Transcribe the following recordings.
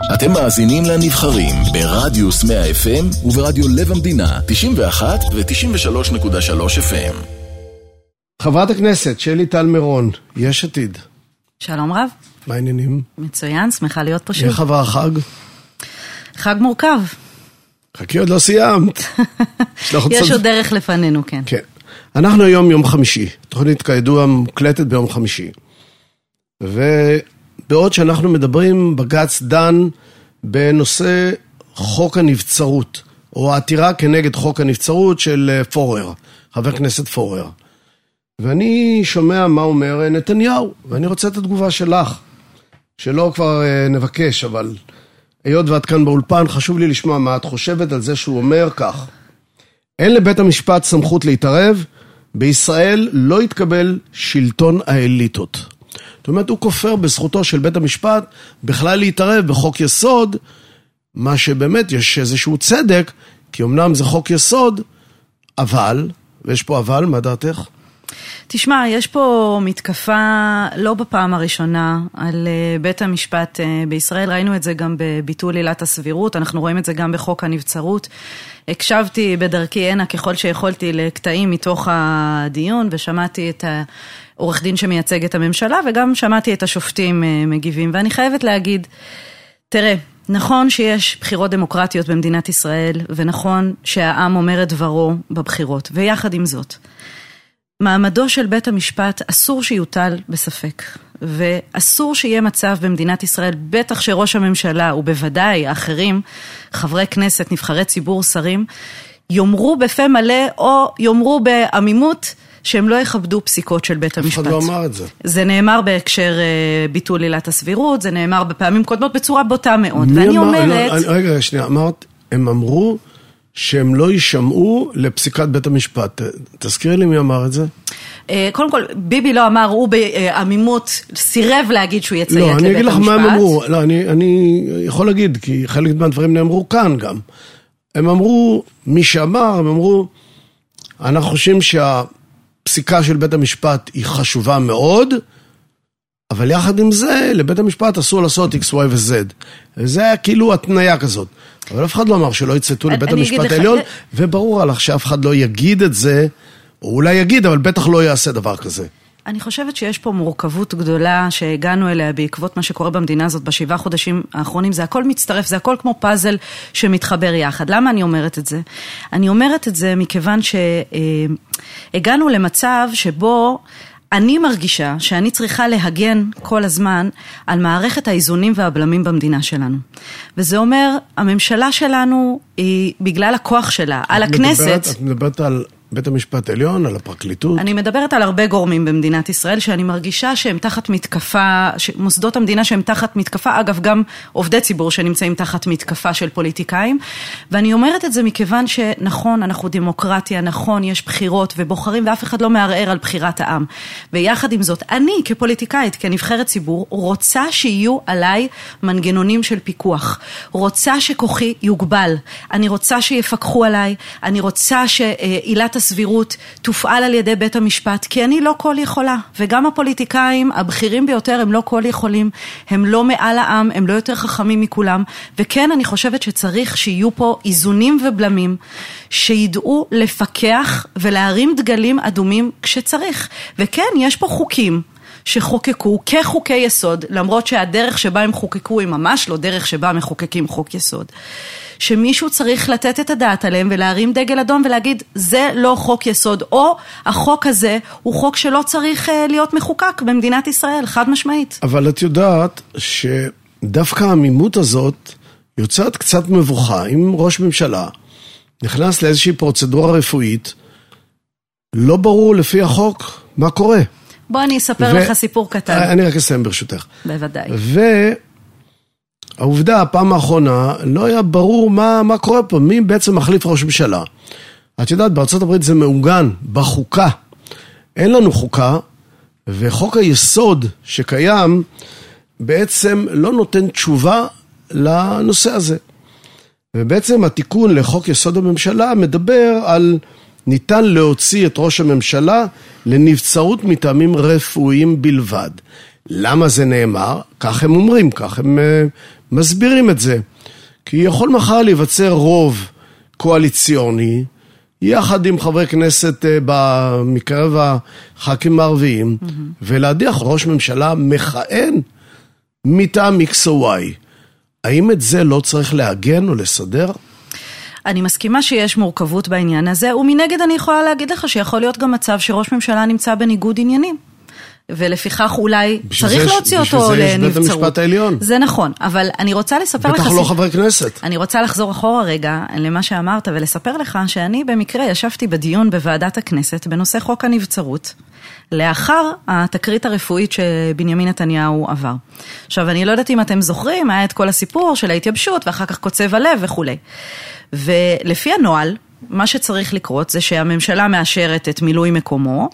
אתם מאזינים לנבחרים ברדיוס 100 FM וברדיו לב המדינה 91 ו-93.3 FM. חברת הכנסת שלי טל מירון, יש עתיד. שלום רב. מה העניינים? מצוין, שמחה להיות פה שוב. איך עבר החג? חג מורכב. חכי, עוד לא סיימת. יש עוד דרך לפנינו, כן. כן. אנחנו היום יום חמישי. תוכנית כידוע מוקלטת ביום חמישי. ובעוד שאנחנו מדברים, בג"ץ דן בנושא חוק הנבצרות, או העתירה כנגד חוק הנבצרות של פורר, חבר כנסת פורר. ואני שומע מה אומר נתניהו, ואני רוצה את התגובה שלך, שלא כבר נבקש, אבל היות ואת כאן באולפן, חשוב לי לשמוע מה את חושבת על זה שהוא אומר כך. אין לבית המשפט סמכות להתערב, בישראל לא יתקבל שלטון האליטות. זאת אומרת, הוא כופר בזכותו של בית המשפט בכלל להתערב בחוק יסוד, מה שבאמת יש איזשהו צדק, כי אמנם זה חוק יסוד, אבל, ויש פה אבל, מה דעתך? תשמע, יש פה מתקפה לא בפעם הראשונה על בית המשפט בישראל, ראינו את זה גם בביטול עילת הסבירות, אנחנו רואים את זה גם בחוק הנבצרות. הקשבתי בדרכי הנה ככל שיכולתי לקטעים מתוך הדיון, ושמעתי את העורך דין שמייצג את הממשלה, וגם שמעתי את השופטים מגיבים, ואני חייבת להגיד, תראה, נכון שיש בחירות דמוקרטיות במדינת ישראל, ונכון שהעם אומר את דברו בבחירות, ויחד עם זאת, מעמדו של בית המשפט אסור שיוטל בספק, ואסור שיהיה מצב במדינת ישראל, בטח שראש הממשלה ובוודאי האחרים, חברי כנסת, נבחרי ציבור, שרים, יאמרו בפה מלא או יאמרו בעמימות שהם לא יכבדו פסיקות של בית המשפט. אף אחד לא אמר את זה. זה נאמר בהקשר ביטול עילת הסבירות, זה נאמר בפעמים קודמות בצורה בוטה מאוד. ואני אומרת... רגע, שנייה, אמרת, הם אמרו שהם לא יישמעו לפסיקת בית המשפט. תזכירי לי מי אמר את זה? קודם כל, ביבי לא אמר, הוא בעמימות סירב להגיד שהוא יציית לבית המשפט. לא, אני אגיד לך מה הם אמרו. לא, אני יכול להגיד, כי חלק מהדברים נאמרו כאן גם. הם אמרו, מי שאמר, הם אמרו, אנחנו חושבים שהפסיקה של בית המשפט היא חשובה מאוד, אבל יחד עם זה, לבית המשפט אסור לעשות X, Y ו-Z. וזה היה כאילו התניה כזאת. אבל אף אחד לא אמר שלא יצאו לבית המשפט העליון, וברור לך שאף אחד לא יגיד את זה, או אולי יגיד, אבל בטח לא יעשה דבר כזה. אני חושבת שיש פה מורכבות גדולה שהגענו אליה בעקבות מה שקורה במדינה הזאת בשבעה חודשים האחרונים. זה הכל מצטרף, זה הכל כמו פאזל שמתחבר יחד. למה אני אומרת את זה? אני אומרת את זה מכיוון שהגענו למצב שבו אני מרגישה שאני צריכה להגן כל הזמן על מערכת האיזונים והבלמים במדינה שלנו. וזה אומר, הממשלה שלנו היא בגלל הכוח שלה, על הכנסת... את מדברת על בית המשפט העליון, על הפרקליטות? אני מדברת על הרבה גורמים במדינת ישראל, שאני מרגישה שהם תחת מתקפה, מוסדות המדינה שהם תחת מתקפה, אגב גם עובדי ציבור שנמצאים תחת מתקפה של פוליטיקאים, ואני אומרת את זה מכיוון שנכון, אנחנו דמוקרטיה, נכון, יש בחירות ובוחרים, ואף אחד לא מערער על בחירת העם. ויחד עם זאת, אני כפוליטיקאית, כנבחרת ציבור, רוצה שיהיו עליי מנגנונים של פיקוח. רוצה שכוחי יוגבל. אני רוצה שיפקחו עליי. אני רוצה שעילת הסבירות תופעל על ידי בית המשפט, כי אני לא כל יכולה. וגם הפוליטיקאים, הבכירים ביותר, הם לא כל יכולים. הם לא מעל העם, הם לא יותר חכמים מכולם. וכן, אני חושבת שצריך שיהיו פה איזונים ובלמים, שידעו לפקח ולהרים דגלים אדומים כשצריך. וכן, יש פה חוקים שחוקקו כחוקי יסוד, למרות שהדרך שבה הם חוקקו היא ממש לא דרך שבה מחוקקים חוק יסוד. שמישהו צריך לתת את הדעת עליהם ולהרים דגל אדום ולהגיד, זה לא חוק יסוד, או החוק הזה הוא חוק שלא צריך להיות מחוקק במדינת ישראל, חד משמעית. אבל את יודעת שדווקא העמימות הזאת יוצאת קצת מבוכה. אם ראש ממשלה נכנס לאיזושהי פרוצדורה רפואית, לא ברור לפי החוק מה קורה. בוא אני אספר לך סיפור קטן. אני רק אסיים ברשותך. בוודאי. והעובדה, הפעם האחרונה, לא היה ברור מה קורה פה, מי בעצם מחליף ראש ממשלה. את יודעת, בארצות הברית זה מעוגן בחוקה. אין לנו חוקה, וחוק היסוד שקיים בעצם לא נותן תשובה לנושא הזה. ובעצם התיקון לחוק יסוד הממשלה מדבר על ניתן להוציא את ראש הממשלה לנבצרות מטעמים רפואיים בלבד. למה זה נאמר? כך הם אומרים, כך הם מסבירים את זה. כי יכול מחר להיווצר רוב קואליציוני, יחד עם חברי כנסת מקרב הח"כים הערביים, ולהדיח ראש ממשלה מכהן מטעם X או Y. האם את זה לא צריך להגן או לסדר? אני מסכימה שיש מורכבות בעניין הזה, ומנגד אני יכולה להגיד לך שיכול להיות גם מצב שראש ממשלה נמצא בניגוד עניינים. ולפיכך אולי צריך להוציא אותו לנבצרות. בשביל זה יש בית המשפט העליון. זה נכון, אבל אני רוצה לספר לך... בטח לא חברי כנסת. אני רוצה לחזור אחורה רגע למה שאמרת, ולספר לך שאני במקרה ישבתי בדיון בוועדת הכנסת בנושא חוק הנבצרות, לאחר התקרית הרפואית שבנימין נתניהו עבר. עכשיו, אני לא יודעת אם אתם זוכרים, היה את כל הסיפור של ההתייבשות, ואחר כך קוצב הלב וכו'. ולפי הנוהל, מה שצריך לקרות זה שהממשלה מאשרת את מילוי מקומו,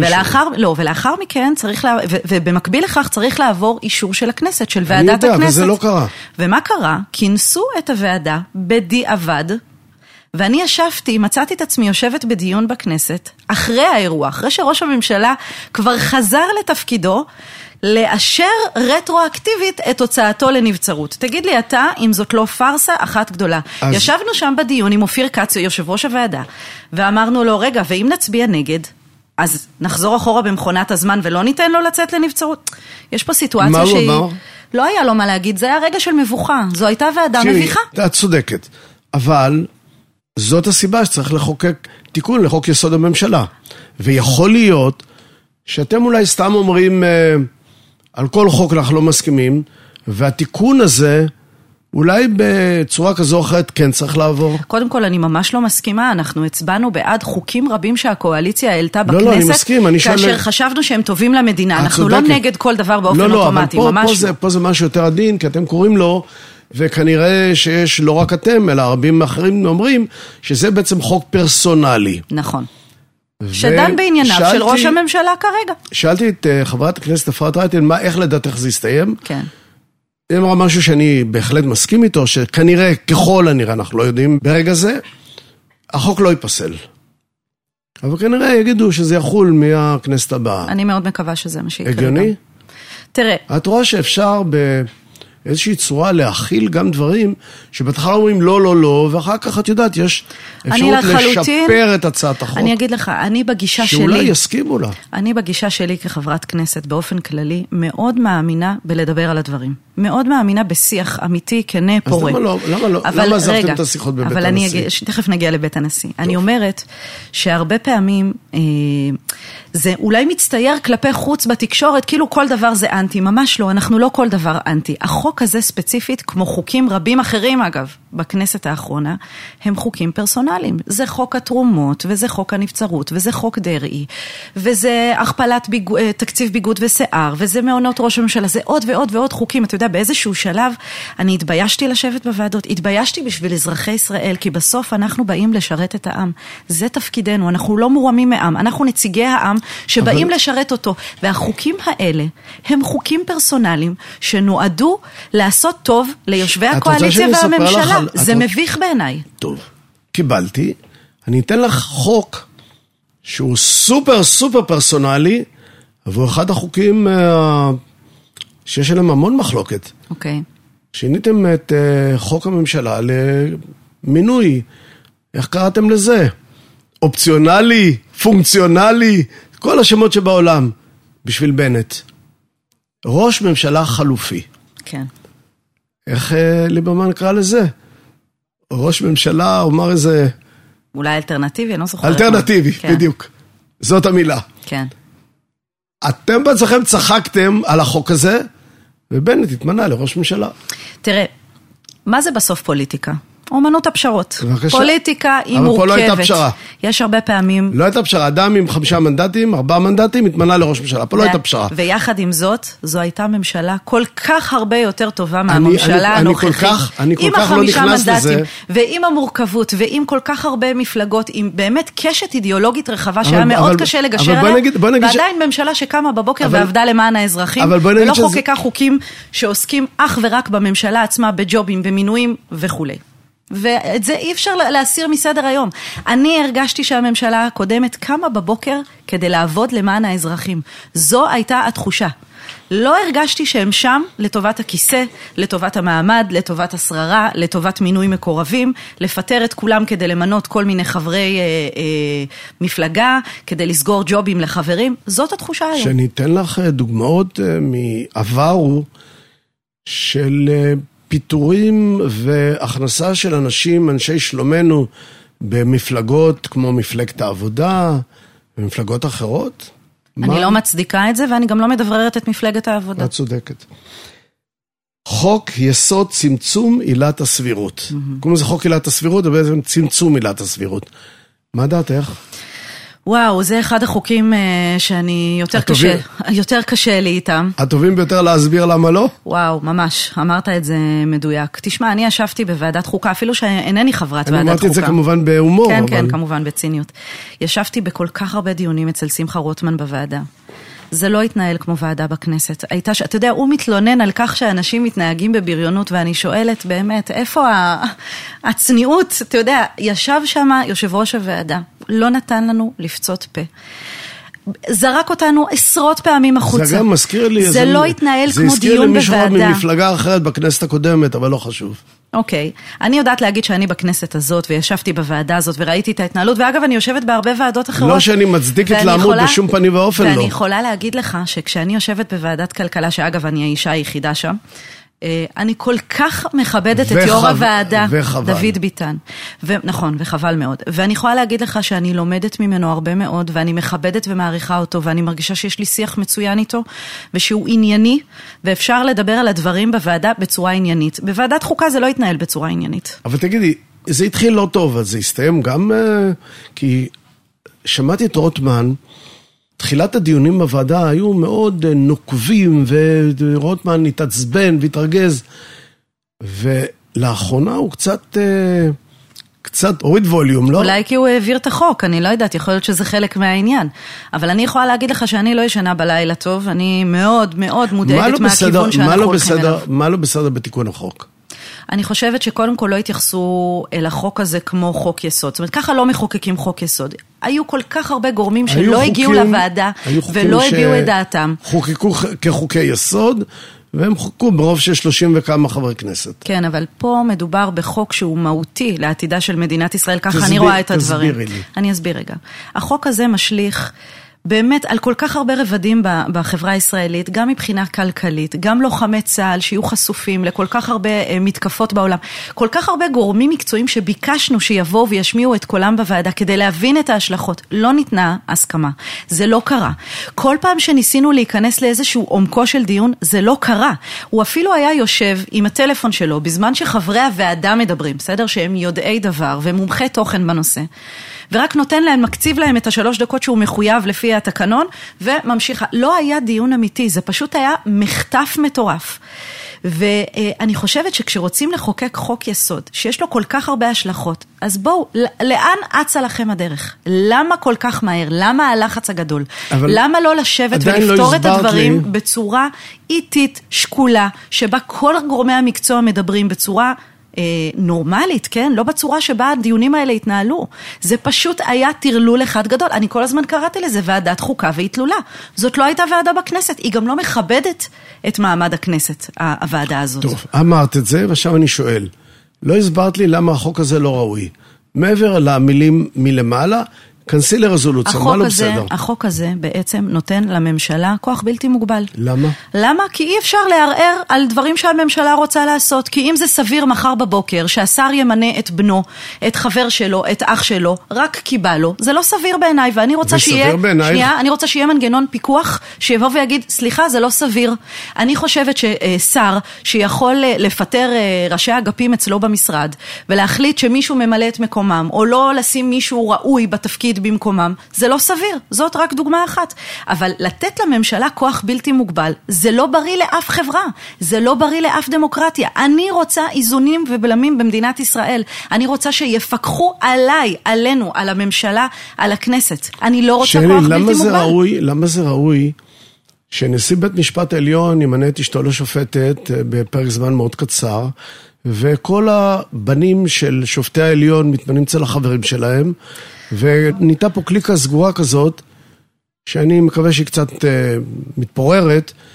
ולאחר מכן צריך, ובמקביל לכך צריך לעבור אישור של הכנסת, של ועדת הכנסת. אני יודע, וזה לא קרה. ומה קרה? כינסו את הוועדה בדיעבד, ואני ישבתי, מצאתי את עצמי יושבת בדיון בכנסת, אחרי האירוע, אחרי שראש הממשלה כבר חזר לתפקידו, לאשר רטרואקטיבית את הוצאתו לנבצרות. תגיד לי אתה, אם זאת לא פרסה אחת גדולה. ישבנו שם בדיון עם אופיר קצו, יושב ראש הוועדה, ואמרנו לו, רגע, ואם נצביע נגד, אז נחזור אחורה במכונת הזמן, ולא ניתן לו לצאת לנבצרות. יש פה סיטואציה שהיא... לא היה לו מה להגיד, זה היה רגע של מבוכה. זו הייתה ועדה מביכה. את צודקת. אבל זאת הסיבה שצריך לחוקק תיקון לחוק יסוד הממשלה. ויכול להיות שאתם אולי סתם אומרים... על כל חוק אנחנו לא מסכימים, והתיקון הזה, אולי בצורה כזו או אחרת כן צריך לעבור. קודם כל, אני ממש לא מסכימה, אנחנו הצבענו בעד חוקים רבים שהקואליציה העלתה בכנסת, לא, אני מסכים, כאשר חשבנו שהם טובים למדינה, אנחנו לא נגד כל דבר באופן אוטומטי, ממש לא. פה זה משהו יותר עדין, כי אתם קוראים לו, וכנראה שיש לא רק אתם, אלא רבים אחרים אומרים, שזה בעצם חוק פרסונלי. נכון. שדן בענייניו של ראש הממשלה כרגע. שאלתי את חברת הכנסת אפרת רייטן, איך לדעתך זה יסתיים? כן. היא אמרה משהו שאני בהחלט מסכים איתו, שכנראה, ככל הנראה, אנחנו לא יודעים, ברגע זה, החוק לא ייפסל. אבל כנראה יגידו שזה יחול מהכנסת הבאה. אני מאוד מקווה שזה מה שיקרה. הגיוני? תראה. את רואה שאפשר באיזושהי צורה להכיל גם דברים שבתחילה אומרים לא, לא, לא, ואחר כך את יודעת, יש אפשרות לשפר את הצעת החוק. אני אגיד לך, אני בגישה שלי... שאולי יסכימו לה. אני בגישה שלי כחברת כנסת באופן כללי, מאוד מאמינה בלדבר על הדברים. מאוד מאמינה בשיח אמיתי, כנה, פורה. אז למה לא? למה עזבתם את השיחות בבית הנשיא? תכף נגיע לבית הנשיא. אני אומרת שהרבה פעמים זה אולי מצטייר כלפי חוץ בתקשורת, כאילו כל דבר זה אנטי. ממש לא, אנחנו לא כל דבר אנטי. החוק הזה ספציפית, כמו חוקים רבים אחרים אגב, בכנסת האחרונה, הם חוקים פרסונליים. זה חוק התרומות, וזה חוק הנבצרות, וזה חוק דרעי, וזה הכפלת תקציב ביגוד ושיער, וזה מעונות ראש הממשלה, זה עוד ועוד ועוד חוקים. אתה יודע, באיזשהו שלב אני התביישתי לשבת בוועדות, התביישתי בשביל אזרחי ישראל, כי בסוף אנחנו באים לשרת את העם. זה תפקידנו, אנחנו לא מורמים מעם, אנחנו נציגי העם שבאים לשרת אותו, והחוקים האלה הם חוקים פרסונליים שנועדו לעשות טוב ליושבי הקואליציה והממשלה. זה מביך בעיניי. טוב, קיבלתי. אני אתן לך חוק שהוא סופר סופר פרסונלי, והוא אחד החוקים שיש עליהם המון מחלוקת. אוקיי. שיניתם את חוק הממשלה למינוי. איך קראתם לזה? אופציונלי, פונקציונלי, כל השמות שבעולם, בשביל בנט. ראש ממשלה חלופי. כן. איך ליברמן קרא לזה? ראש ממשלה, אומר איזה... אולי אלטרנטיבי, אני לא זוכרת. אלטרנטיבי, בדיוק. זאת המילה. כן. אתם בעצמכם צחקתם על החוק הזה, ובנט התמנה לראש ממשלה. תראה, מה זה בסוף פוליטיקה? אומנות הפשרות. בבקשה. פוליטיקה היא אבל מורכבת. פה לא הייתה פשרה. יש הרבה פעמים... לא הייתה פשרה. אדם עם 5 מנדטים, 4 מנדטים, התמנה לראש ממשלה. פה לא הייתה פשרה. ויחד עם זאת, זו הייתה ממשלה כל כך הרבה יותר טובה מהממשלה הנוכחית. אני כל כך לא נכנס לזה. ועם המורכבות, ועם כל כך הרבה מפלגות, עם באמת קשת אידיאולוגית רחבה, שהיה מאוד קשה לגשר עליה, ועדיין ממשלה שקמה בבוקר ועבדה למען האזרחים, ולא חוקקה חוקים שעוסקים אך ורק בממשלה עצמה, בג'ובים, במינויים וכו'. ואת זה אי אפשר להסיר מסדר היום. אני הרגשתי שהממשלה הקודמת קמה בבוקר כדי לעבוד למען האזרחים. זו הייתה התחושה. לא הרגשתי שהם שם לטובת הכיסא, לטובת המעמד, לטובת השררה, לטובת מינוי מקורבים, לפטר את כולם כדי למנות כל מיני חברי מפלגה, כדי לסגור ג'ובים לחברים. זאת התחושה היום. שניתן לך דוגמאות מעברו של פיטורים והכנסה של אנשים, אנשי שלומנו, במפלגות כמו מפלגת העבודה, במפלגות אחרות? אני לא מצדיקה את זה, ואני גם לא מדבררת את מפלגת העבודה. את צודקת. חוק יסוד צמצום עילת הסבירות. קוראים לזה חוק עילת הסבירות, ובעצם צמצום עילת הסבירות. מה דעתך? וואו, זה אחד החוקים שאני יותר קשה לי איתם. הטובים ביותר להסביר למה לא? וואו, ממש, אמרת את זה מדויק. תשמע, אני ישבתי בוועדת חוקה, אפילו שאינני חברת ועדת חוקה. אני אמרתי את זה כמובן בהומור. כן, כן, כמובן בציניות. ישבתי בכל כך הרבה דיונים אצל שמחה רוטמן בוועדה. זה לא התנהל כמו ועדה בכנסת. אתה יודע, הוא מתלונן על כך שאנשים מתנהגים בבריונות, ואני שואלת באמת, איפה הצניעות? אתה יודע, ישב שם יושב ראש הוועדה, לא נתן לנו לפצות פה. זרק אותנו עשרות פעמים החוצה. זה גם מזכיר לי... זה לא התנהל כמו דיון בוועדה. זה הזכיר לי מישהו ממפלגה אחרת בכנסת הקודמת, אבל לא חשוב. אוקיי. אני יודעת להגיד שאני בכנסת הזאת, וישבתי בוועדה הזאת, וראיתי את ההתנהלות, ואגב, אני יושבת בהרבה ועדות אחרות. לא שאני מצדיקת לעמוד בשום פנים ואופן, לא. ואני יכולה להגיד לך, שכשאני יושבת בוועדת כלכלה, שאגב, אני האישה היחידה שם, אני כל כך מכבדת את יו"ר הוועדה, דוד ביטן. נכון, וחבל מאוד. ואני יכולה להגיד לך שאני לומדת ממנו הרבה מאוד, ואני מכבדת ומעריכה אותו, ואני מרגישה שיש לי שיח מצוין איתו, ושהוא ענייני, ואפשר לדבר על הדברים בוועדה בצורה עניינית. בוועדת חוקה זה לא יתנהל בצורה עניינית. אבל תגידי, זה התחיל לא טוב, אז זה הסתיים גם כי שמעתי את רוטמן, תחילת הדיונים בוועדה היו מאוד נוקבים, ורוטמן התעצבן והתרגז, ולאחרונה הוא קצת הוריד ווליום, לא? אולי כי הוא העביר את החוק, אני לא יודעת, יכול להיות שזה חלק מהעניין, אבל אני יכולה להגיד לך שאני לא ישנה בלילה טוב, אני מאוד מאוד מודאגת מהכיוון שאנחנו הולכים אליו. מה לא בסדר בתיקון החוק? אני חושבת שקודם כל לא התייחסו אל החוק הזה כמו חוק יסוד. זאת אומרת, ככה לא מחוקקים חוק יסוד. היו כל כך הרבה גורמים שלא הגיעו לוועדה ולא הביאו את דעתם. חוקקו כחוקי יסוד, והם חוקקו ברוב של 30 וכמה חברי כנסת. כן, אבל פה מדובר בחוק שהוא מהותי לעתידה של מדינת ישראל, ככה אני רואה את הדברים. תסבירי לי. אני אסביר רגע. החוק הזה משליך באמת על כל כך הרבה רבדים בחברה הישראלית, גם מבחינה כלכלית, גם לוחמי צה"ל שיהיו חשופים לכל כך הרבה מתקפות בעולם, כל כך הרבה גורמים מקצועיים שביקשנו שיבואו וישמיעו את קולם בוועדה כדי להבין את ההשלכות. לא ניתנה הסכמה, זה לא קרה. כל פעם שניסינו להיכנס לאיזשהו עומקו של דיון, זה לא קרה. הוא אפילו היה יושב עם הטלפון שלו בזמן שחברי הוועדה מדברים, בסדר? שהם יודעי דבר ומומחי תוכן בנושא. ורק נותן להם, מקציב להם את 3 דקות שהוא מחויב לפי התקנון, וממשיך. לא היה דיון אמיתי, זה פשוט היה מחטף מטורף. ואני חושבת שכשרוצים לחוקק חוק יסוד, שיש לו כל כך הרבה השלכות, אז בואו, לאן אצה לכם הדרך? למה כל כך מהר? למה הלחץ הגדול? למה לא לשבת ולפתור את הדברים בצורה איטית, שקולה, שבה כל גורמי המקצוע מדברים בצורה נורמלית, כן? לא בצורה שבה הדיונים האלה התנהלו. זה פשוט היה תרלול אחד גדול. אני כל הזמן קראתי לזה ועדת חוקה והתלולה. זאת לא הייתה ועדה בכנסת. היא גם לא מכבדת את מעמד הכנסת, הוועדה הזאת. טוב, אמרת את זה, ועכשיו אני שואל. לא הסברת לי למה החוק הזה לא ראוי. מעבר למילים מלמעלה, כנסי לרזולוציה, מה לא בסדר? החוק הזה בעצם נותן לממשלה כוח בלתי מוגבל. למה? למה? כי אי אפשר לערער על דברים שהממשלה רוצה לעשות. כי אם זה סביר מחר בבוקר שהשר ימנה את בנו, את חבר שלו, את אח שלו, רק כי בא לו, זה לא סביר בעיניי, ואני רוצה אני רוצה שיהיה מנגנון פיקוח שיבוא ויגיד, סליחה, זה לא סביר. אני חושבת ששר שיכול לפטר ראשי אגפים אצלו במשרד, ולהחליט שמישהו ממלא את מקומם, או לא לשים מישהו ראוי בתפקיד במקומם, זה לא סביר, זאת רק דוגמה אחת. אבל לתת לממשלה כוח בלתי מוגבל, זה לא בריא לאף חברה, זה לא בריא לאף דמוקרטיה. אני רוצה איזונים ובלמים במדינת ישראל, אני רוצה שיפקחו עליי, עלינו, על הממשלה, על הכנסת. אני לא רוצה כוח בלתי מוגבל. למה זה ראוי שנשיא בית משפט העליון ימנה את אשתו לשופטת בפרק זמן מאוד קצר, וכל הבנים של שופטי העליון מתמנים אצל החברים שלהם, וניתה פה קליקה סגורה כזאת, שאני מקווה שהיא קצת מתפוררת,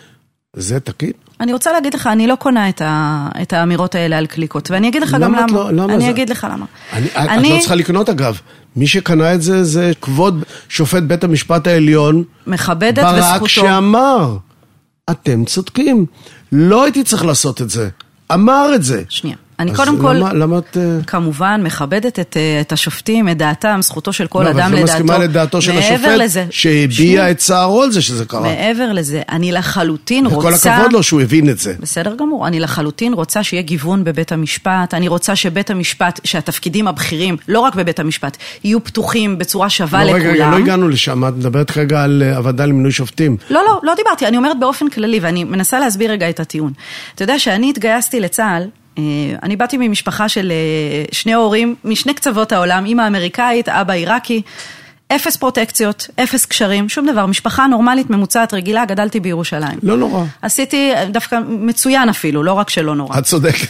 זה תקין? אני רוצה להגיד לך, אני לא קונה את האמירות האלה על קליקות, ואני אגיד לך גם למה. אני אגיד לך למה. את לא צריכה לקנות אגב. מי שקנה את זה, זה כבוד שופט בית המשפט העליון. מכבדת וזכותו. ברק שאמר, אתם צודקים. לא הייתי צריך לעשות את זה. אמר את זה. שנייה. אני קודם כל, למה את... כמובן, מכבדת את השופטים, את דעתם, זכותו של כל אדם לדעתו. אבל את לא מסכימה לדעתו של השופט, שהביע את צערו על זה שזה קרה. מעבר לזה, אני לחלוטין רוצה... וכל הכבוד לו שהוא הבין את זה. בסדר גמור, אני לחלוטין רוצה שיהיה גיוון בבית המשפט, אני רוצה שבית המשפט, שהתפקידים הבכירים, לא רק בבית המשפט, יהיו פתוחים בצורה שווה לכולם. רגע, לא הגענו לשם, את מדברת רגע על הוועדה למינוי שופטים. לא דיברתי, אני אומרת באופן כללי, ואני מנסה להסביר רגע את הטיעון. אתה יודע שאני התגייסתי לצה"ל, אני באתי ממשפחה של שני הורים, משני קצוות העולם, אמא אמריקאית, אבא עיראקי, אפס פרוטקציות, אפס קשרים, שום דבר, משפחה נורמלית, ממוצעת, רגילה, גדלתי בירושלים. לא נורא. עשיתי דווקא מצוין אפילו, לא רק שלא נורא. את צודקת.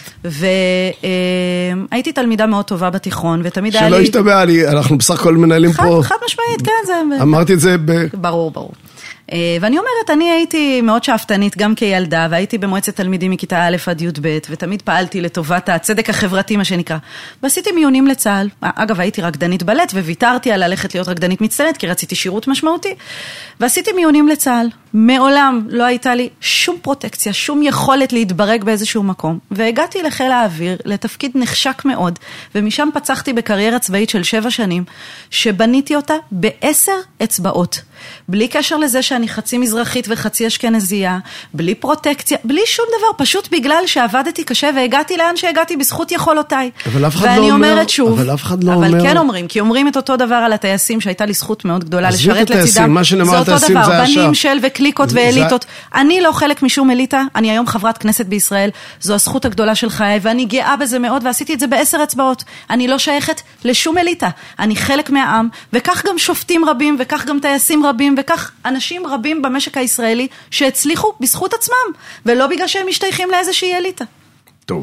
והייתי תלמידה מאוד טובה בתיכון, ותמיד היה לי... שלא השתמע לי, אנחנו בסך הכל מנהלים פה... חד משמעית, כן, זה... אמרתי את זה ברור. ואני אומרת, אני הייתי מאוד שאפתנית גם כילדה, והייתי במועצת תלמידים מכיתה א' עד י' ב', ותמיד פעלתי לטובת הצדק החברתי, מה שנקרא. ועשיתי מיונים לצה"ל. אגב, הייתי רקדנית בלט, וויתרתי על ללכת להיות רקדנית מצטיינת, כי רציתי שירות משמעותי. ועשיתי מיונים לצה"ל. מעולם לא הייתה לי שום פרוטקציה, שום יכולת להתברג באיזשהו מקום. והגעתי לחיל האוויר, לתפקיד נחשק מאוד, ומשם פצחתי בקריירה צבאית של 7 שנים, שבניתי אותה ב10 אצבעות. בלי קשר לזה שאני חצי מזרחית וחצי אשכנזייה, בלי פרוטקציה, בלי שום דבר, פשוט בגלל שעבדתי קשה והגעתי לאן שהגעתי בזכות יכולותיי. אבל אף אחד לא אומר, ואני אומרת שוב, אבל אף אחד לא אומר. אבל כן אומרים, כי אומרים את אותו דבר על הטייסים, שהייתה לי זכות מאוד גדולה לשרת לצידם. זה אותו דבר, בנים של וקליקות ואליטות. אני לא חלק משום אליטה, אני היום חברת כנסת בישראל, זו הזכות הגדולה של חיי, ואני גאה בזה מאוד, ועשיתי את זה ב10 אצבעות. אני לא שייכת לשום אליטה. אני חלק מהעם, וכך גם שופטים רבים, וכך גם טייסים רבים, וכך אנשים רבים במשק הישראלי שהצליחו בזכות עצמם, ולא בגלל שהם משתייכים לאיזושהי אליטה. טוב.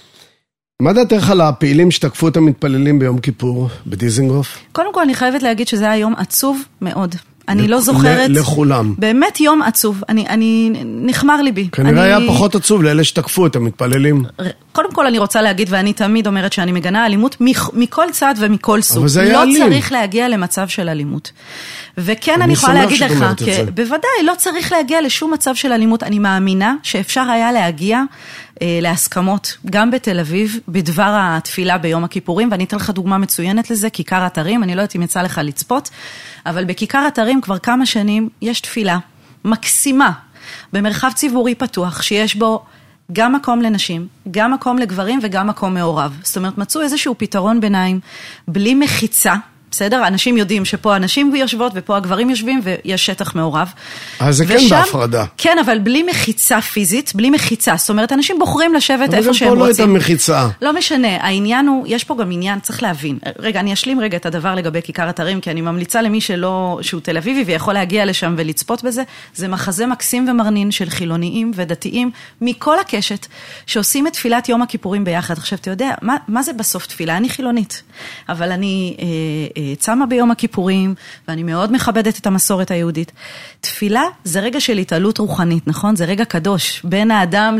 מה דעתך על הפעילים שתקפו את המתפללים ביום כיפור בדיזנגוף? קודם כל אני חייבת להגיד שזה היה יום עצוב מאוד. אני לא זוכרת... לכולם. באמת יום עצוב. אני נחמר ליבי. כנראה היה פחות עצוב לאלה שתקפו את המתפללים. קודם כל אני רוצה להגיד, ואני תמיד אומרת שאני מגנה אלימות מכל צד ומכל סוג. אבל זה היה אלים. לא צריך להגיע למצב של אלימות. וכן אני יכולה להגיד לך, בוודאי לא צריך להגיע לשום מצב של אלימות. אני מאמינה שאפשר היה להגיע להסכמות, גם בתל אביב, בדבר התפילה ביום הכיפורים, ואני אתן לך דוגמה מצוינת לזה, כיכר אתרים, אני לא יודעת אם יצא לך לצפות, אבל בכיכר אתרים כבר כמה שנים יש תפילה מקסימה, במרחב ציבורי פתוח, שיש בו גם מקום לנשים, גם מקום לגברים וגם מקום מעורב. זאת אומרת, מצאו איזשהו פתרון ביניים, בלי מחיצה, בסדר? אנשים יודעים שפה הנשים יושבות ופה הגברים יושבים ויש שטח מעורב. אז זה כן בהפרדה. כן, אבל בלי מחיצה פיזית, בלי מחיצה. זאת אומרת, אנשים בוחרים לשבת איפה שהם רוצים. אבל גם פה לא הייתה מחיצה. לא משנה, העניין הוא, יש פה גם עניין, צריך להבין. רגע, אני אשלים רגע את הדבר לגבי כיכר אתרים, כי אני ממליצה למי שהוא תל אביבי ויכול להגיע לשם ולצפות בזה. זה מחזה מקסים ומרנין של חילוניים ודתיים מכל הקשת, שעושים את תפילת יום הכיפורים ביחד. עכשיו, אתה יודע, מה זה בסוף תפילה? אני חילונית, אבל אני צמה ביום הכיפורים, ואני מאוד מכבדת את המסורת היהודית. תפילה זה רגע של התעלות רוחנית, נכון? זה רגע קדוש, בין האדם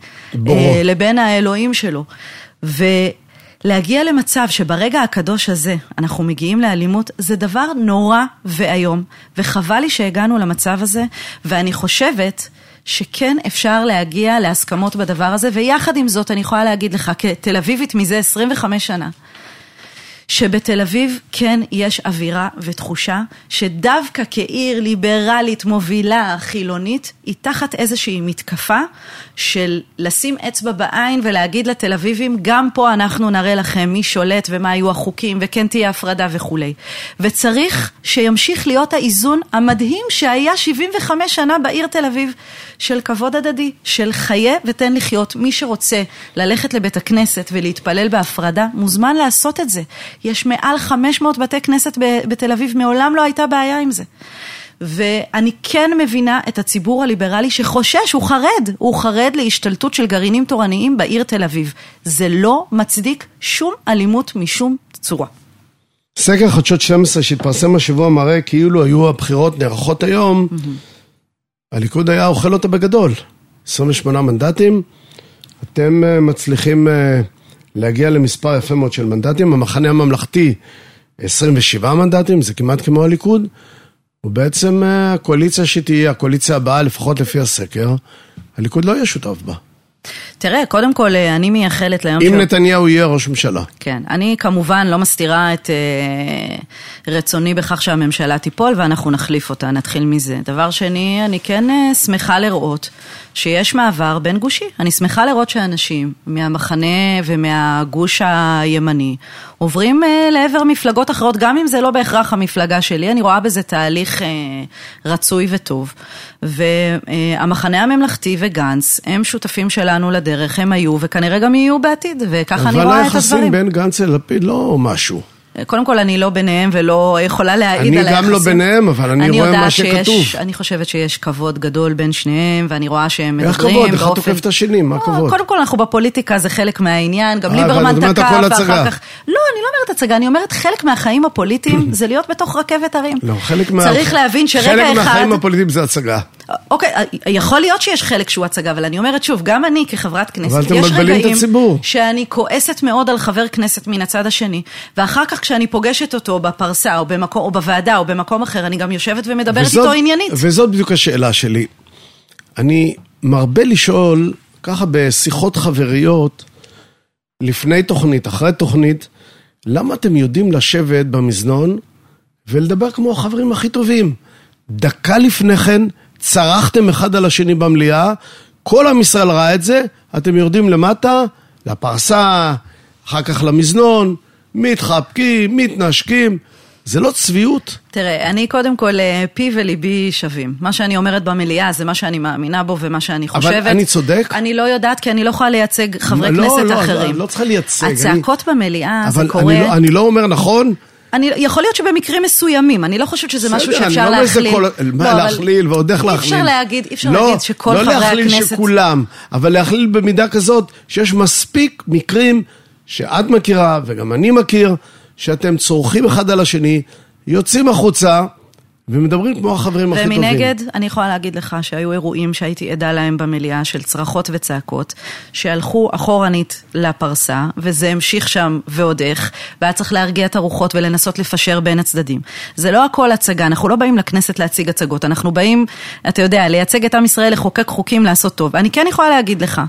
לבין האלוהים שלו. ולהגיע למצב שברגע הקדוש הזה אנחנו מגיעים לאלימות, זה דבר נורא ואיום, וחבל לי שהגענו למצב הזה, ואני חושבת שכן אפשר להגיע להסכמות בדבר הזה, ויחד עם זאת אני יכולה להגיד לך, כתל אביבית מזה 25 שנה, שבתל אביב כן יש אווירה ותחושה שדווקא כעיר ליברלית מובילה חילונית היא תחת איזושהי מתקפה של לשים אצבע בעין ולהגיד לתל אביבים גם פה אנחנו נראה לכם מי שולט ומה היו החוקים וכן תהיה הפרדה וכו'. וצריך שימשיך להיות האיזון המדהים שהיה 75 שנה בעיר תל אביב של כבוד הדדי, של חיה ותן לחיות. מי שרוצה ללכת לבית הכנסת ולהתפלל בהפרדה מוזמן לעשות את זה. יש מעל 500 בתי כנסת בתל אביב, מעולם לא הייתה בעיה עם זה. ואני כן מבינה את הציבור הליברלי שחושש, הוא חרד להשתלטות של גרעינים תורניים בעיר תל אביב. זה לא מצדיק שום אלימות משום צורה. סקר חדשות 12 שהתפרסם השבוע מראה כאילו היו הבחירות נערכות היום, הליכוד היה אוכל אותה בגדול. 28 מנדטים, אתם מצליחים להגיע למספר יפה מאוד של מנדטים, המחנה הממלכתי 27 מנדטים, זה כמעט כמו הליכוד, ובעצם הקואליציה שתהיה, הקואליציה הבאה, לפחות לפי הסקר, הליכוד לא יהיה שותף בה. תראה, קודם כל, אני מייחלת ליום אם נתניהו יהיה ראש ממשלה. כן, אני כמובן לא מסתירה את רצוני בכך שהממשלה תיפול, ואנחנו נחליף אותה, נתחיל מזה. דבר שני, אני כן שמחה לראות שיש מעבר בין גושי. אני שמחה לראות שאנשים מהמחנה ומהגוש הימני עוברים לעבר מפלגות אחרות, גם אם זה לא בהכרח המפלגה שלי, אני רואה בזה תהליך רצוי וטוב. והמחנה הממלכתי וגנץ הם שותפים שלנו לדרך, הם היו וכנראה גם יהיו בעתיד, וככה אני רואה את הדברים. אבל היחסים בין גנץ ללפיד לא משהו. קודם כל אני לא ביניהם ולא יכולה להעיד על היחסים. אני גם לא ביניהם, אבל אני רואה מה שכתוב. אני חושבת שיש כבוד גדול בין שניהם, ואני רואה שהם מדברים. איך כבוד? איך תוקף את השני? מה כבוד? קודם כל אנחנו בפוליטיקה, זה חלק מהעניין, גם ליברמן תקף, ואחר כך... לא, אני לא אומרת הצגה, אני אומרת חלק מהחיים הפוליטיים זה להיות בתוך רכבת הרים. לא, צריך להבין שרגע אחד... חלק מהחיים הפוליטיים זה הצגה. אוקיי, יכול להיות שיש חלק שהוא הצגה, אבל אני אומרת שוב, גם אני כחברת כנסת, יש רגעים שאני כועסת מאוד על חבר כנסת מן הצד השני, ואחר כך כשאני פוגשת אותו בפרסה, או בוועדה, או במקום אחר, אני גם יושבת ומדברת איתו עניינית. וזאת בדיוק השאלה שלי. אני מרבה לשאול, ככה בשיחות חבריות, לפני תוכנית, אחרי תוכנית, למה אתם יודעים לשבת במזנון, ולדבר כמו החברים הכי טובים? דקה לפני כן, צרחתם אחד על השני במליאה, כל עם ישראל ראה את זה, אתם יורדים למטה, לפרסה, אחר כך למזנון, מתחבקים, מתנשקים, זה לא צביעות. תראה, אני קודם כל פי וליבי שווים. מה שאני אומרת במליאה זה מה שאני מאמינה בו ומה שאני חושבת. אבל אני צודק? אני לא יודעת כי אני לא יכולה לייצג חברי כנסת אחרים. לא צריכה לייצג. הצעקות במליאה זה קורה... אבל אני לא אומר נכון... יכול להיות שבמקרים מסוימים, אני לא חושבת שזה משהו שאפשר להכליל. מה להכליל ועוד איך להכליל? אי אפשר להגיד שכל חברי הכנסת... לא להכליל שכולם, אבל להכליל במידה כזאת שיש מספיק מקרים שאת מכירה וגם אני מכיר, שאתם צורכים אחד על השני, יוצאים החוצה ומדברים כמו החברים הכי טובים. ומנגד, אני יכולה להגיד לך שהיו אירועים שהייתי עדה להם במליאה של צרחות וצעקות, שהלכו אחורנית לפרסה, וזה המשיך שם ועוד איך, והיה צריך להרגיע את הרוחות ולנסות לפשר בין הצדדים. זה לא הכל הצגה, אנחנו לא באים לכנסת להציג הצגות, אנחנו באים, אתה יודע, לייצג את עם ישראל, לחוקק חוקים, לעשות טוב. אני כן יכולה להגיד לך,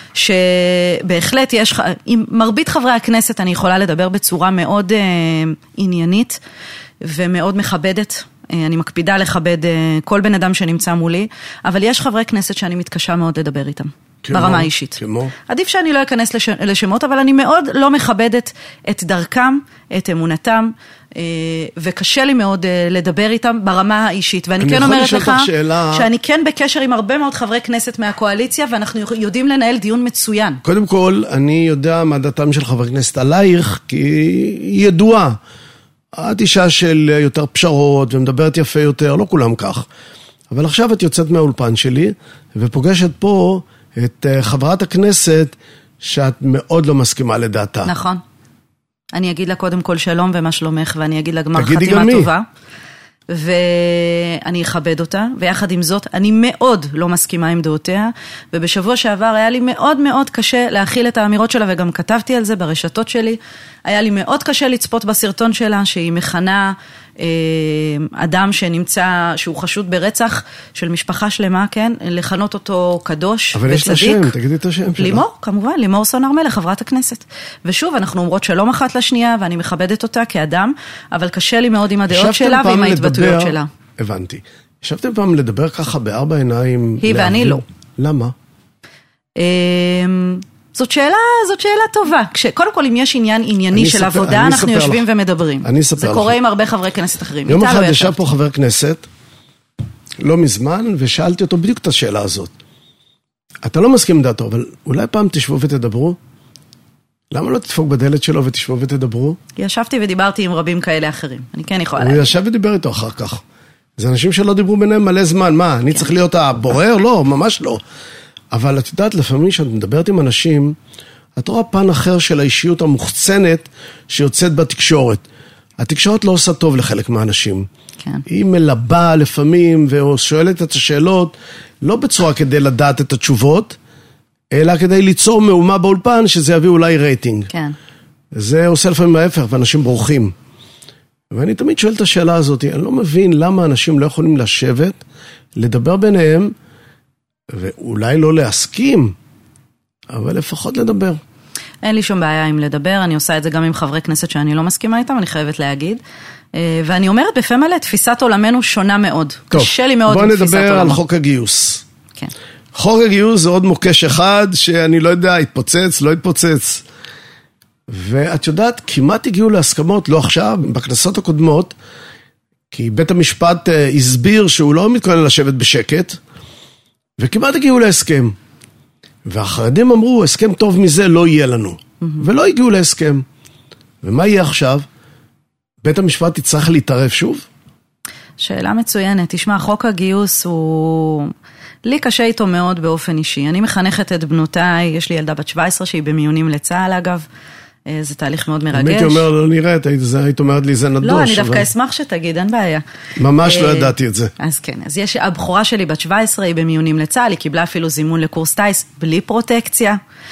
שבהחלט יש, עם מרבית חברי הכנסת אני יכולה לדבר בצורה מאוד עניינית, ומאוד מכבדת, אני מקפידה לכבד כל בן אדם שנמצא מולי, אבל יש חברי כנסת שאני מתקשה מאוד לדבר איתם, ברמה האישית. כמו? עדיף שאני לא אכנס לשמות, אבל אני מאוד לא מכבדת את דרכם, את אמונתם, וקשה לי מאוד לדבר איתם ברמה האישית. ואני כן אומרת לך שאני כן בקשר עם הרבה מאוד חברי כנסת מהקואליציה, ואנחנו יודעים לנהל דיון מצוין. קודם כל, אני יודע מה דעתם של חברי כנסת עלייך, כי היא ידועה. את אישה של יותר פשרות ומדברת יפה יותר, לא כולם כך. אבל עכשיו את יוצאת מהאולפן שלי ופוגשת פה את חברת הכנסת שאת מאוד לא מסכימה לדעתה. נכון. אני אגיד לה קודם כל שלום ומה שלומך, ואני אגיד לה גמר חתימה טובה. ואני אכבד אותה, ויחד עם זאת, אני מאוד לא מסכימה עם דעותיה, ובשבוע שעבר היה לי מאוד מאוד קשה להכיל את האמירות שלה, וגם כתבתי על זה ברשתות שלי, היה לי מאוד קשה לצפות בסרטון שלה, שהיא מכנה אדם שנמצא, שהוא חשוד ברצח של משפחה שלמה, כן, לכנות אותו קדוש וצדיק. אבל יש לה שם, תגידי את השם שלה. לימור, כמובן, לימור סון הר מלך, חברת הכנסת. ושוב, אנחנו אומרות שלום אחת לשנייה, ואני מכבדת אותה כאדם, אבל קשה לי מאוד עם הדעות שלה ועם ההתבטאויות שלה. הבנתי. ישבתם פעם לדבר ככה בארבע עיניים? היא ואני לא. למה? זאת שאלה טובה. קודם כל, אם יש ענייני של עבודה, אנחנו יושבים ומדברים. זה קורה עם הרבה חברי כנסת אחרים. יום אחד ישב פה חבר כנסת, לא מזמן, ושאלתי אותו בדיוק את השאלה הזאת. אתה לא מסכים דעתו, אבל אולי פעם תשבו ותדברו? למה לא תדפוק בדלת שלו ותשבו ותדברו? ישבתי ודיברתי עם רבים כאלה אחרים. אני כן יכולה להגיד. הוא ישב ודיבר איתו אחר כך. זה אנשים שלא דיברו ביניהם מלא זמן. מה, אני צריך להיות הבורר? לא, ממש לא. אבל את יודעת, לפעמים שאת מדברת עם אנשים, את רואה פן אחר של האישיות המוחצנת שיוצאת בתקשורת. התקשורת לא עושה טוב לחלק מהאנשים. כן. היא מלבה לפעמים, ושואלת את השאלות לא בצורה כדי לדעת את התשובות, אלא כדי ליצור מהומה באולפן, שזה יביא אולי רייטינג. כן. זה עושה לפעמים ההפך, ואנשים בורחים. ואני תמיד שואל את השאלה הזאת, אני לא מבין למה אנשים לא יכולים לשבת, לדבר ביניהם, ואולי לא להסכים, אבל לפחות לדבר. אין לי שום בעיה עם לדבר, אני עושה את זה גם עם חברי כנסת שאני לא מסכימה איתם, אני חייבת להגיד. ואני אומרת בפה מלא, תפיסת עולמנו שונה מאוד. טוב, קשה לי מאוד בוא עם תפיסת נדבר עולמו. על חוק הגיוס. כן. חוק הגיוס זה עוד מוקש אחד, שאני לא יודע, התפוצץ, לא התפוצץ. ואת יודעת, כמעט הגיעו להסכמות, לא עכשיו, בכנסות הקודמות, כי בית המשפט הסביר שהוא לא מתכונן לשבת בשקט, וכמעט הגיעו להסכם. והחרדים אמרו, הסכם טוב מזה לא יהיה לנו. ולא הגיעו להסכם. ומה יהיה עכשיו? בית המשפט יצטרך להתערב שוב? שאלה מצוינת. תשמע, חוק הגיוס הוא... לי קשה איתו מאוד באופן אישי. אני מחנכת את בנותיי, יש לי ילדה בת 17 שהיא במיונים לצה"ל אגב. זה תהליך מאוד מרגש. הייתי אומר, לא נראית, היית אומרת לי, זה נדוש. לא, אני דווקא אשמח שתגיד, אין בעיה. ממש לא ידעתי את זה. אז כן, אז יש, הבחורה שלי בת 17, היא במיונים לצה"ל, היא קיבלה אפילו זימון לקורס טייס, בלי פרוטקציה,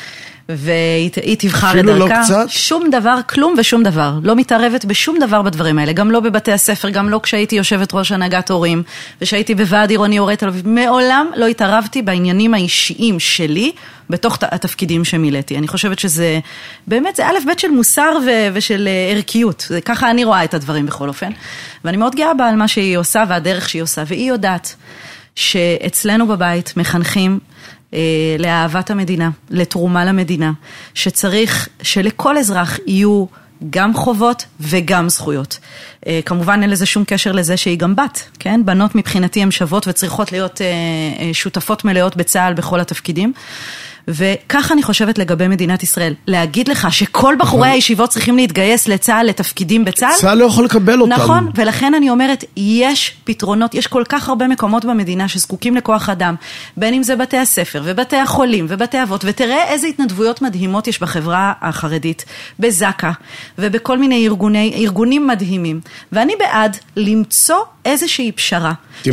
והיא תבחר את דרכה. אפילו לא קצת? שום דבר, כלום ושום דבר. לא מתערבת בשום דבר בדברים האלה, גם לא בבתי הספר, גם לא כשהייתי יושבת ראש הנהגת הורים, ושהייתי בוועד עירוני הורי תל אביב, מעולם לא התערבתי בעניינים האישיים שלי, בתוך התפקידים שמילאתי. אני חושבת שזה, באמת, זה א' ב' של מוסר ושל ערכיות. ככה אני רואה את הדברים בכל אופן. ואני מאוד גאה בה על מה שהיא עושה והדרך שהיא עושה. והיא יודעת שאצלנו בבית מחנכים לאהבת המדינה, לתרומה למדינה, שצריך שלכל אזרח יהיו גם חובות וגם זכויות. כמובן אין לזה שום קשר לזה שהיא גם בת, כן? בנות מבחינתי הן שוות וצריכות להיות שותפות מלאות בצה"ל בכל התפקידים. וכך אני חושבת לגבי מדינת ישראל. להגיד לך שכל בחורי הישיבות צריכים להתגייס לצה"ל, לתפקידים בצה"ל? צה"ל לא יכול לקבל אותם. נכון, ולכן אני אומרת, יש פתרונות, יש כל כך הרבה מקומות במדינה שזקוקים לכוח אדם, בין אם זה בתי הספר ובתי החולים ובתי אבות, ותראה איזה התנדבויות מדהימות יש בחברה החרדית, בזקה ובכל מיני ארגונים מדהימים. ואני בעד למצוא איזושהי פשרה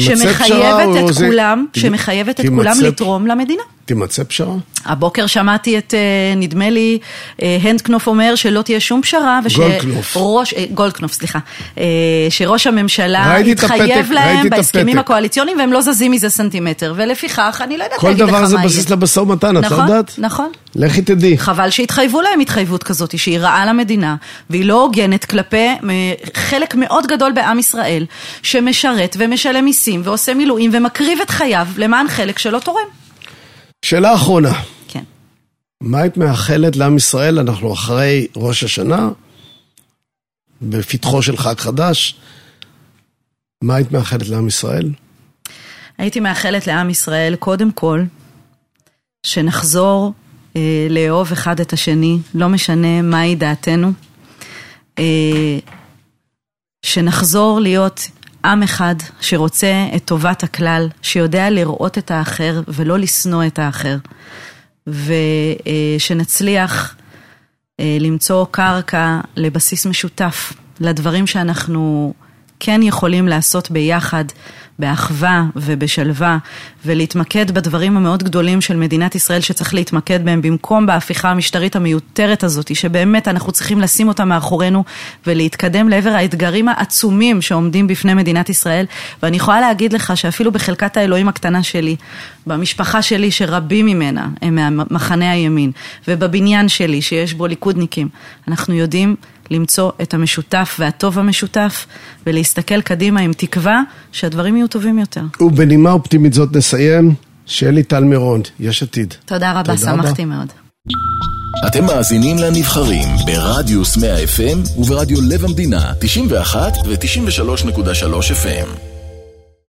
שמחייבת את כולם לתרום למדינה. תמצא פשרה? הבוקר שמעתי את, נדמה לי, הנדקנוף אומר שלא תהיה שום פשרה, גולדקנוף, סליחה, שראש הממשלה התחייב להם בהסכמים הקואליציוניים, והם לא זזים מזה סנטימטר, ולפיכך, אני לא יודעת להגיד לך מה יהיה. כל דבר זה בסיס לבשר ומתן, את לא יודעת? נכון. לכי תדעי. חבל שהתחייבו להם התחייבות כזאת, שהיא רעה למדינה, והיא לא הוגנת כלפי חלק מאוד גדול בעם ישראל, שמשרת ומשלם מיסים, ועושה מילואים, ומקריב את חייו למען חלק שלא תורם. שאלה אחרונה. כן. מה היית מאחלת לעם ישראל? אנחנו אחרי ראש השנה, בפתחו של חג חדש. מה היית מאחלת לעם ישראל? הייתי מאחלת לעם ישראל, קודם כל, שנחזור לאהוב אחד את השני, לא משנה מהי דעתנו, שנחזור להיות עם אחד שרוצה את טובת הכלל, שיודע לראות את האחר ולא לשנוא את האחר, ושנצליח למצוא קרקע לבסיס משותף, לדברים שאנחנו כן יכולים לעשות ביחד, באחווה ובשלווה, ולהתמקד בדברים המאוד גדולים של מדינת ישראל שצריך להתמקד בהם, במקום בהפיכה המשטרית המיותרת הזאת, שבאמת אנחנו צריכים לשים אותה מאחורינו, ולהתקדם לעבר האתגרים העצומים שעומדים בפני מדינת ישראל. ואני יכולה להגיד לך שאפילו בחלקת האלוהים הקטנה שלי, במשפחה שלי שרבים ממנה הם מהמחנה הימין, ובבניין שלי שיש בו ליכודניקים, אנחנו יודעים למצוא את המשותף והטוב המשותף, ולהסתכל קדימה עם תקווה שהדברים יהיו טובים יותר. ובנימה אופטימית זאת נסיים. שלי טל מירון, יש עתיד. תודה רבה, שמחתי מאוד. אתם מאזינים לנבחרים ברדיוס 100 FM וברדיו לב המדינה 91 ו-93.3 FM.